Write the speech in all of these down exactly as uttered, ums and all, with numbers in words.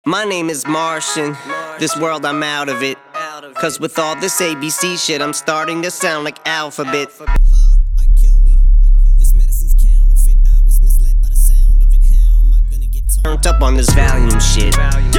My name is Martian, this world I'm out of it. Cause with all this A B C shit, I'm starting to sound like alphabet. I kill me. This medicine's counterfeit. I was misled by the sound of it. How am I gonna get turned? Turned up on this Valium shit.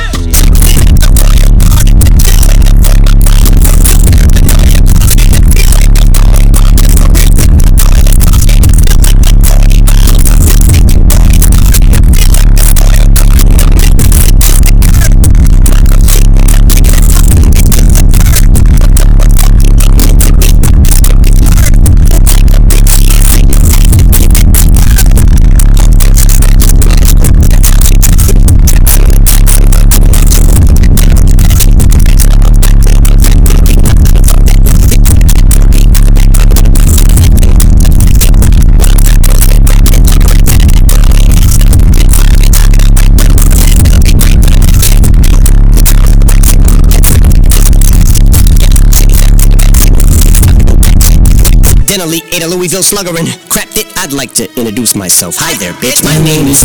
Generally ate a Louisville slugger and crapped it. I'd like to introduce myself. Hi there, bitch. My name is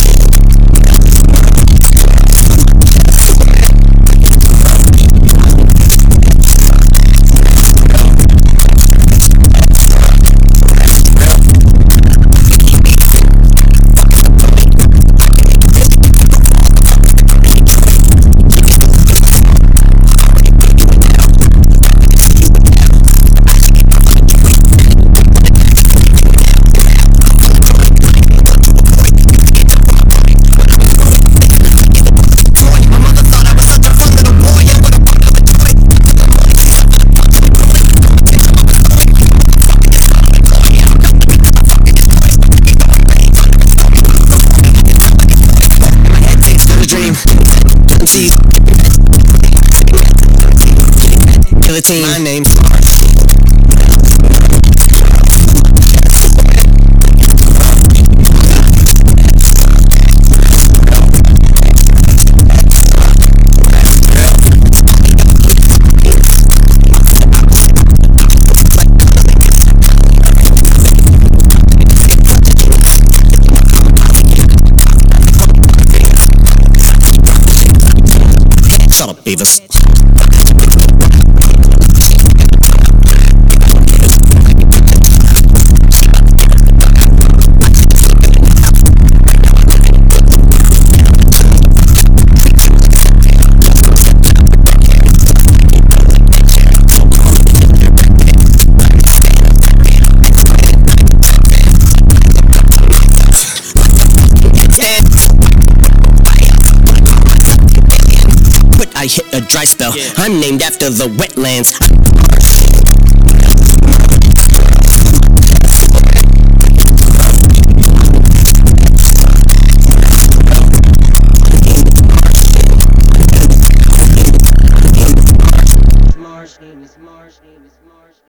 Guillotine. My name's Shut up, Beavis. I hit a dry spell. Yeah. I'm named after the wetlands. Marsh, name is Marsh, name is Marsh.